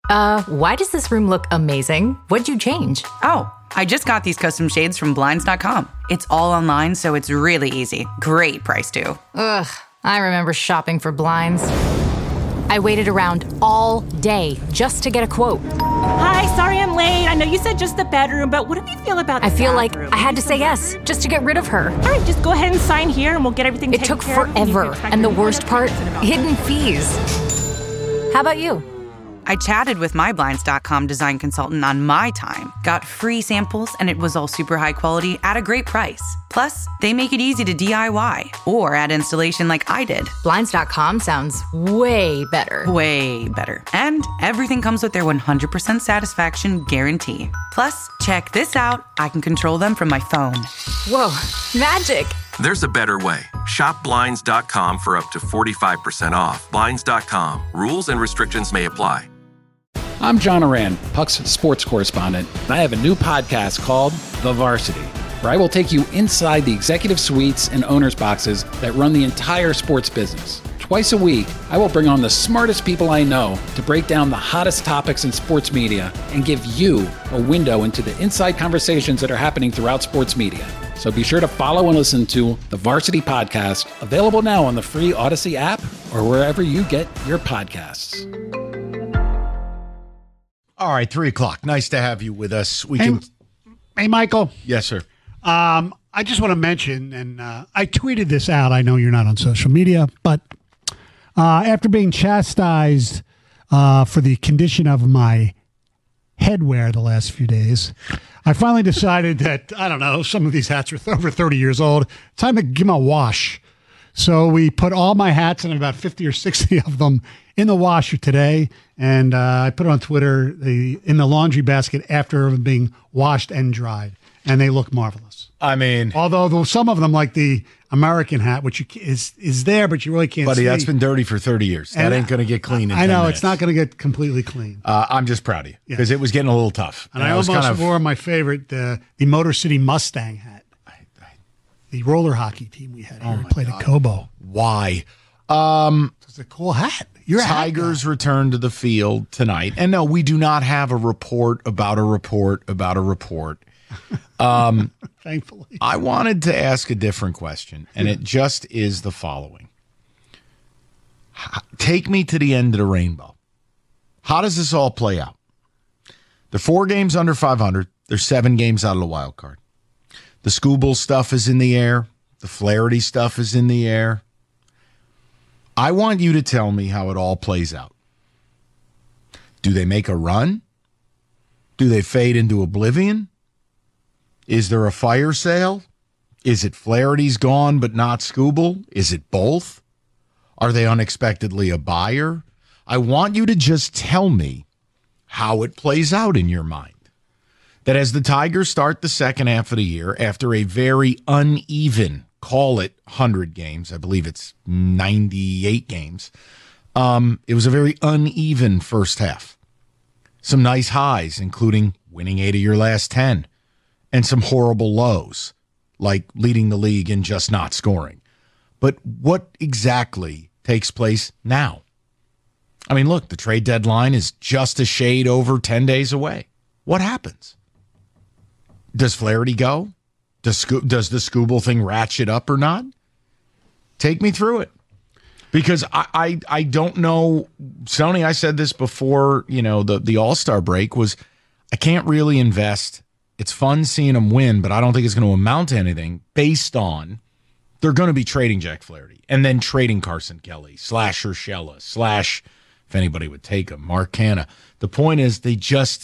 Why does this room look amazing? What'd you change? Oh, I just got these custom shades from Blinds.com. It's all online, so it's really easy. Great price, too. Ugh, I remember shopping for blinds. I waited around all day just to get a quote. Hi, sorry I'm late. I know you said just the bedroom, but what do you feel about the I feel bathroom? like I had to say yes just to get rid of her. All right, just go ahead and sign here and we'll get everything It taken took care of. forever, and the worst part, hidden fees. How about you? I chatted with my Blinds.com design consultant on my time, got free samples, and it was all super high quality at a great price. Plus, they make it easy to DIY or add installation like I did. Blinds.com sounds way better. Way better. And everything comes with their 100% satisfaction guarantee. Plus, check this out. I can control them from my phone. Whoa, magic. There's a better way. Shop Blinds.com for up to 45% off. Blinds.com. Rules and restrictions may apply. I'm John Oran, Puck's sports correspondent, and I have a new podcast called The Varsity, where I will take you inside the executive suites and owners' boxes that run the entire sports business. Twice a week, I will bring on the smartest people I know to break down the hottest topics in sports media and give you a window into the inside conversations that are happening throughout sports media. So be sure to follow and listen to The Varsity Podcast, available now on the free Odyssey app or wherever you get your podcasts. All right, 3 o'clock. Nice to have you with us. Hey, Michael. Yes, sir. I just want to mention, and I tweeted this out. I know you're not on social media, but after being chastised for the condition of my headwear the last few days, I finally decided that, I don't know, some of these hats are over 30 years old. Time to give them a wash. So we put all my hats, and about 50 or 60 of them, in the washer today. And I put it on Twitter in the laundry basket after being washed and dried. And they look marvelous. I mean, although some of them, like the American hat, which is there, but you really can't see. Buddy, that's been dirty for 30 years. That ain't going to get clean in 10 know, minutes. It's not going to get completely clean. I'm just proud of you because it was getting a little tough. And I almost wore my favorite, the Motor City Mustang hat. The roller hockey team we had here. We played at Cobo. Why? It's a cool hat. You're Tigers return to the field tonight. And no, we do not have a report about a report about a report. Thankfully. I wanted to ask a different question, and it just is the following. Take me to the end of the rainbow. How does this all play out? They're 4 games under 500. They're 7 games out of the wild card. The Skubal stuff is in the air. The Flaherty stuff is in the air. I want you to tell me how it all plays out. Do they make a run? Do they fade into oblivion? Is there a fire sale? Is it Flaherty's gone but not Skubal? Is it both? Are they unexpectedly a buyer? I want you to just tell me how it plays out in your mind. That as the Tigers start the second half of the year after a very uneven, call it 100 games, I believe it's 98 games, it was a very uneven first half. Some nice highs, including winning 8 of your last 10, and some horrible lows, like leading the league in just not scoring. But what exactly takes place now? I mean, look, the trade deadline is just a shade over 10 days away. What happens? Does Flaherty go? Does the Skubal thing ratchet up or not? Take me through it. Because I don't know, Sony, I said this before, the All-Star break, was I can't really invest. It's fun seeing them win, but I don't think it's going to amount to anything based on they're going to be trading Jack Flaherty and then trading Carson Kelly / Urshela / if anybody would take him, Mark Canha. The point is they're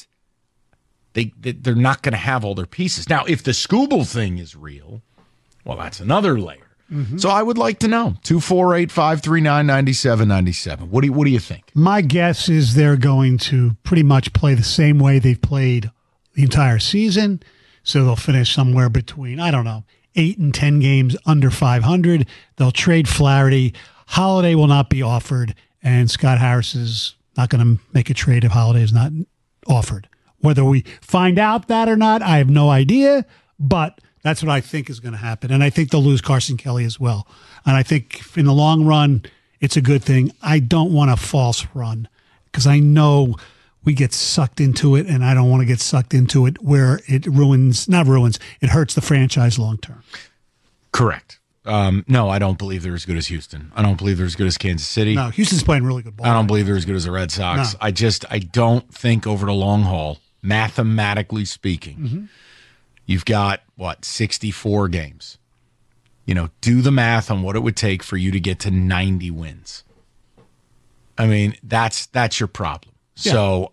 not going to have all their pieces. Now, if the Skubal thing is real, well, that's another layer. Mm-hmm. So I would like to know. 248-539-9797. What do you think? My guess is they're going to pretty much play the same way they've played the entire season. So they'll finish somewhere between, 8 and 10 games under 500. They'll trade Flaherty. Holiday will not be offered, and Scott Harris is not going to make a trade if Holiday is not offered. Whether we find out that or not, I have no idea, but that's what I think is going to happen. And I think they'll lose Carson Kelly as well. And I think in the long run, it's a good thing. I don't want a false run because I know we get sucked into it, and I don't want to get sucked into it where it it hurts the franchise long term. Correct. No, I don't believe they're as good as Houston. I don't believe they're as good as Kansas City. No, Houston's playing really good ball. I don't believe they're as good as the Red Sox. No. I don't think over the long haul, mathematically speaking, you've got, 64 games. Do the math on what it would take for you to get to 90 wins. I mean, that's your problem. Yeah. So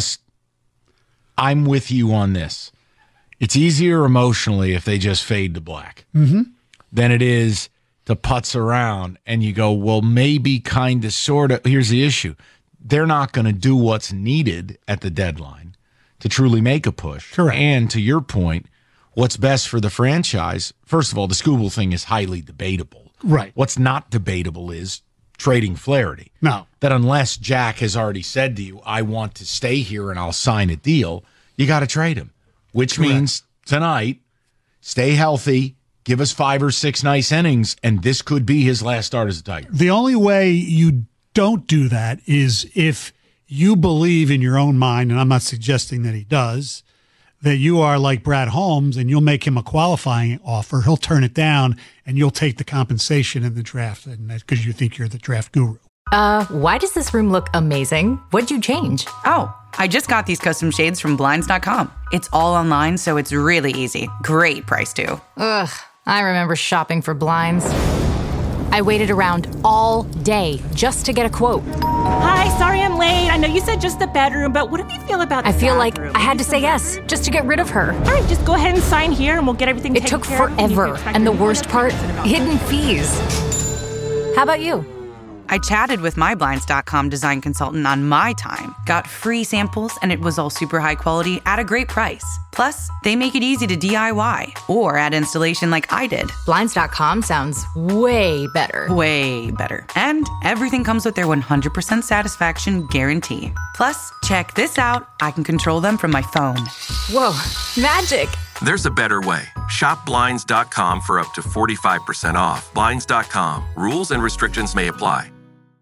I'm with you on this. It's easier emotionally if they just fade to black than it is to putz around and you go, well, maybe kind of, sort of. Here's the issue. They're not going to do what's needed at the deadline to truly make a push. Correct. And to your point, what's best for the franchise, first of all, the Skubal thing is highly debatable. Right. What's not debatable is trading Flaherty. No. That unless Jack has already said to you, I want to stay here and I'll sign a deal, you got to trade him. Which means tonight, stay healthy, give us 5 or 6 nice innings, and this could be his last start as a Tiger. The only way you don't do that is if you believe in your own mind, and I'm not suggesting that he does, that you are like Brad Holmes and you'll make him a qualifying offer. He'll turn it down and you'll take the compensation in the draft, and that's because you think you're the draft guru. Why does this room look amazing? What'd you change? Oh, I just got these custom shades from Blinds.com. It's all online, so it's really easy. Great price, too. Ugh, I remember shopping for blinds. I waited around all day just to get a quote. Hi, sorry I'm late. I know you said just the bedroom, but what do you feel about the I feel like bathroom? I had to say yes just to get rid of her. All right, just go ahead and sign here and we'll get everything It taken took care of. forever, and the worst part, hidden fees. How about you? I chatted with my Blinds.com design consultant on my time, got free samples, and it was all super high quality at a great price. Plus, they make it easy to DIY or add installation like I did. Blinds.com sounds way better. Way better. And everything comes with their 100% satisfaction guarantee. Plus, check this out. I can control them from my phone. Whoa, magic. There's a better way. Shop Blinds.com for up to 45% off. Blinds.com. Rules and restrictions may apply.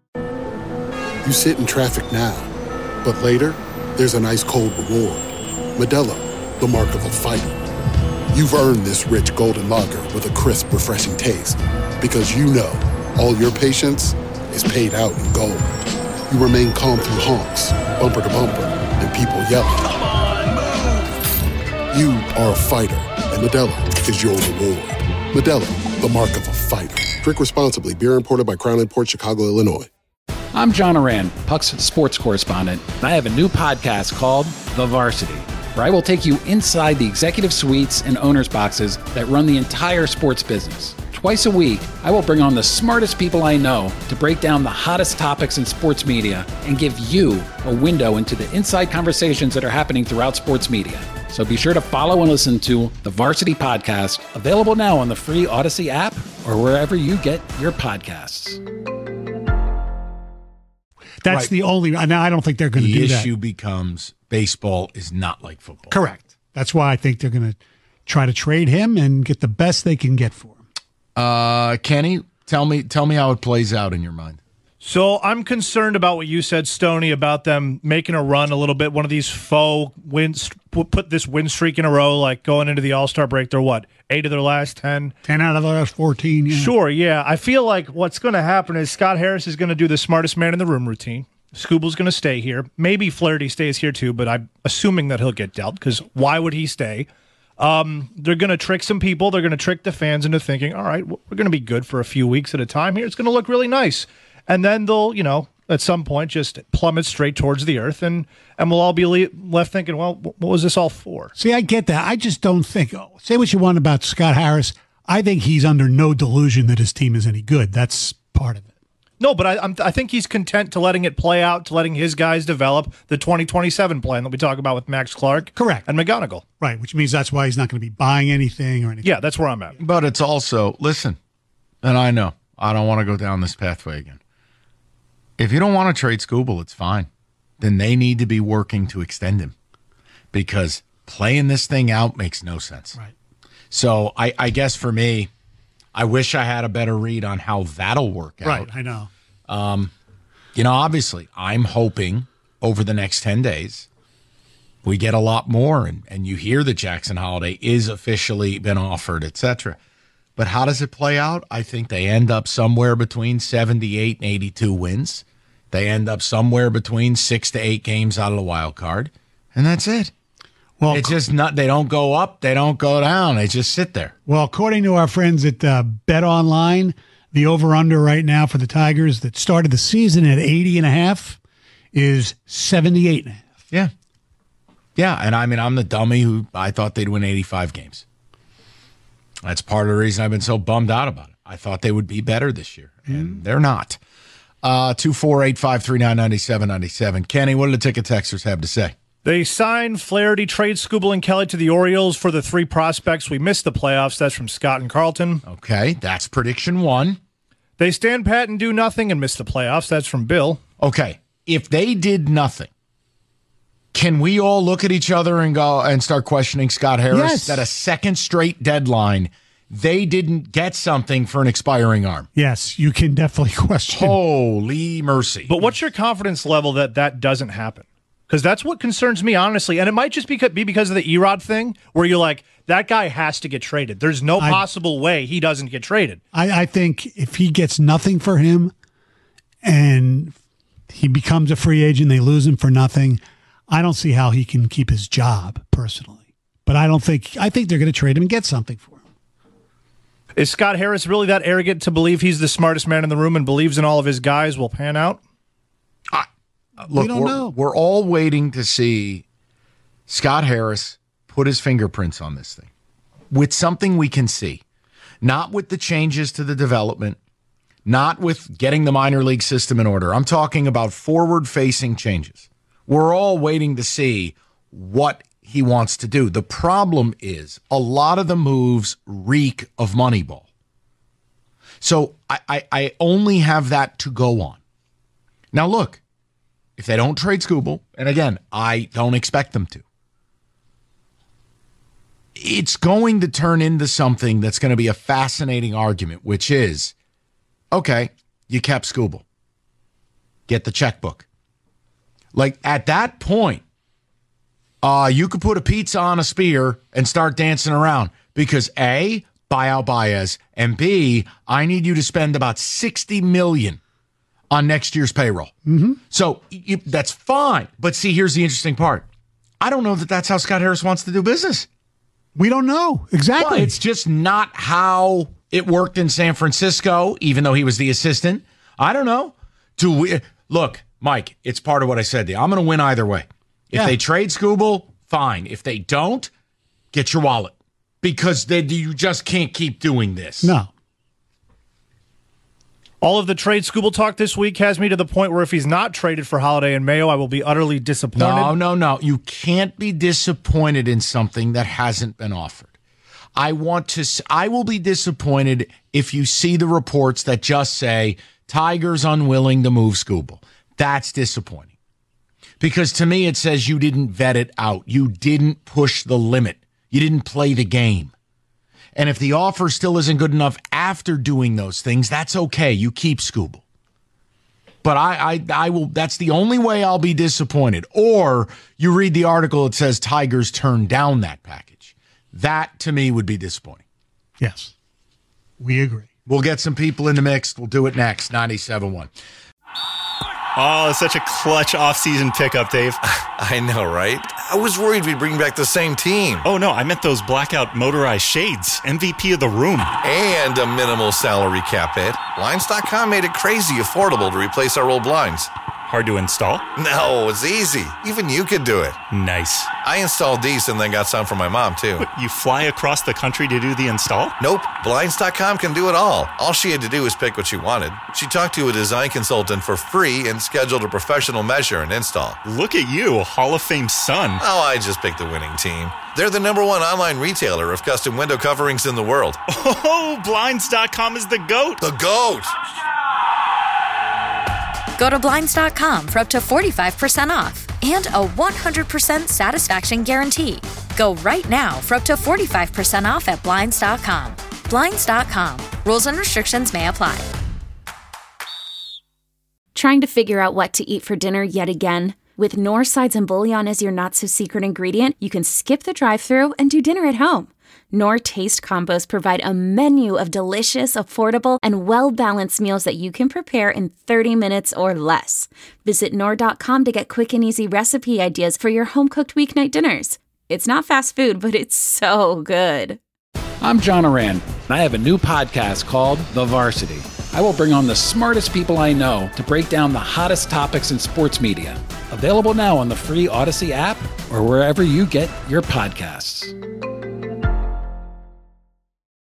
You sit in traffic now, but later, there's an ice-cold reward. Modelo, the mark of a fighter. You've earned this rich golden lager with a crisp, refreshing taste. Because you know, all your patience is paid out in gold. You remain calm through honks, bumper to bumper, and people yelling. Come on, move! You are a fighter, and Modelo is your reward. Modelo, the mark of a fighter. Drink responsibly. Beer imported by Crown Imports, Chicago, Illinois. I'm John Oran, Puck's sports correspondent, and I have a new podcast called The Varsity, where I will take you inside the executive suites and owners' boxes that run the entire sports business. Twice a week, I will bring on the smartest people I know to break down the hottest topics in sports media and give you a window into the inside conversations that are happening throughout sports media. So be sure to follow and listen to The Varsity Podcast, available now on the free Odyssey app or wherever you get your podcasts. That's Right. the only. Now, I don't think they're going to do The that. issue becomes baseball is not like football. Correct. That's why I think they're going to try to trade him and get the best they can get for him. Kenny, tell me how it plays out in your mind. So I'm concerned about what you said, Stoney, about them making a run a little bit. One of these faux wins, put this win streak in a row, like going into the All-Star break. They're what, 8 of their last 10? 10 out of the last 14, yeah. Sure, yeah. I feel like what's going to happen is Scott Harris is going to do the smartest man in the room routine. Skubal's going to stay here. Maybe Flaherty stays here too, but I'm assuming that he'll get dealt because why would he stay? They're going to trick some people. They're going to trick the fans into thinking, all right, we're going to be good for a few weeks at a time here. It's going to look really nice. And then they'll, at some point just plummet straight towards the earth, and we'll all be left thinking, well, what was this all for? See, I get that. I just don't think, say what you want about Scott Harris. I think he's under no delusion that his team is any good. That's part of it. No, but I think he's content to letting it play out, to letting his guys develop the 2027 plan that we talk about with Max Clark. Correct. And McGonigal. Right, which means that's why he's not going to be buying anything or anything. Yeah, that's where I'm at. But it's also, listen, and I know, I don't want to go down this pathway again. If you don't want to trade Skubal, it's fine. Then they need to be working to extend him because playing this thing out makes no sense. Right. So I guess for me, I wish I had a better read on how that'll work out. Right, I know. Obviously, I'm hoping over the next 10 days, we get a lot more, and you hear that Jackson Holliday is officially been offered, etc. But how does it play out? I think they end up somewhere between 78 and 82 wins. They end up somewhere between 6 to 8 games out of the wild card, and that's it. Well, it's just not. They don't go up. They don't go down. They just sit there. Well, according to our friends at Bet Online, the over/under right now for the Tigers that started the season at 80.5 is 78.5. Yeah. Yeah, and I mean, I'm the dummy who I thought they'd win 85 games. That's part of the reason I've been so bummed out about it. I thought they would be better this year, and they're not. 248-539-9797. Kenny, what do the ticket texters have to say? They signed Flaherty, trade Skubal and Kelly to the Orioles for the 3 prospects. We missed the playoffs. That's from Scott and Carlton. Okay, that's prediction 1. They stand pat and do nothing and miss the playoffs. That's from Bill. Okay, if they did nothing, can we all look at each other and go and start questioning Scott Harris? Yes. That a second straight deadline, they didn't get something for an expiring arm. Yes, you can definitely question. Holy mercy. But what's your confidence level that that doesn't happen? Because that's what concerns me, honestly. And it might just be because of the Erod thing, where you're like, that guy has to get traded. There's no possible way he doesn't get traded. I think if he gets nothing for him and he becomes a free agent, they lose him for nothing, I don't see how he can keep his job, personally. But I think they're going to trade him and get something for him. Is Scott Harris really that arrogant to believe he's the smartest man in the room and believes in all of his guys will pan out? Look, we don't know. We're all waiting to see Scott Harris put his fingerprints on this thing with something we can see, not with the changes to the development, not with getting the minor league system in order. I'm talking about forward-facing changes. We're all waiting to see what he wants to do. The problem is a lot of the moves reek of Moneyball. So I only have that to go on. Now, look. If they don't trade Skubal, and again, I don't expect them to, it's going to turn into something that's going to be a fascinating argument, which is, okay, you kept Skubal. Get the checkbook. Like, at that point, you could put a pizza on a spear and start dancing around because A, buy out Baez, and B, I need you to spend about $60 million on next year's payroll. Mm-hmm. So that's fine. But see, here's the interesting part. I don't know that that's how Scott Harris wants to do business. We don't know. Exactly. Well, it's just not how it worked in San Francisco, even though he was the assistant. I don't know. Look, Mike, it's part of what I said to you. I'm going to win either way. If they trade Skubal, fine. If they don't, get your wallet. Because you just can't keep doing this. No. All of the trade Skubal talk this week has me to the point where if he's not traded for Holiday and Mayo, I will be utterly disappointed. No. You can't be disappointed in something that hasn't been offered. I will be disappointed if you see the reports that just say Tigers unwilling to move Skubal. That's disappointing. Because to me, it says you didn't vet it out. You didn't push the limit. You didn't play the game. And if the offer still isn't good enough after doing those things, that's okay. You keep Skubal. But I will. That's the only way I'll be disappointed. Or you read the article, it says Tigers turned down that package. That, to me, would be disappointing. Yes, we agree. We'll get some people in the mix. We'll do it next. 97.1. Oh, such a clutch off-season pickup, Dave. I know, right? I was worried we'd bring back the same team. Oh, no, I meant those blackout motorized shades. MVP of the room. And a minimal salary cap hit. Blinds.com made it crazy affordable to replace our old blinds. Hard to install? No, it's easy. Even you could do it. Nice. I installed these and then got some for my mom, too. But you fly across the country to do the install? Nope. Blinds.com can do it all. All she had to do was pick what she wanted. She talked to a design consultant for free and scheduled a professional measure and install. Look at you, Hall of Fame son. Oh, I just picked the winning team. They're the #1 online retailer of custom window coverings in the world. Oh, Blinds.com is the GOAT. The GOAT! Go to Blinds.com for up to 45% off and a 100% satisfaction guarantee. Go right now for up to 45% off at Blinds.com. Blinds.com. Rules and restrictions may apply. Trying to figure out what to eat for dinner yet again? With Knorr sides and bouillon as your not-so-secret ingredient, you can skip the drive-thru and do dinner at home. Knorr Taste Combos provide a menu of delicious, affordable, and well-balanced meals that you can prepare in 30 minutes or less. Visit Knorr.com to get quick and easy recipe ideas for your home-cooked weeknight dinners. It's not fast food, but it's so good. I'm John Oran, and I have a new podcast called The Varsity. I will bring on the smartest people I know to break down the hottest topics in sports media. Available now on the free Odyssey app or wherever you get your podcasts.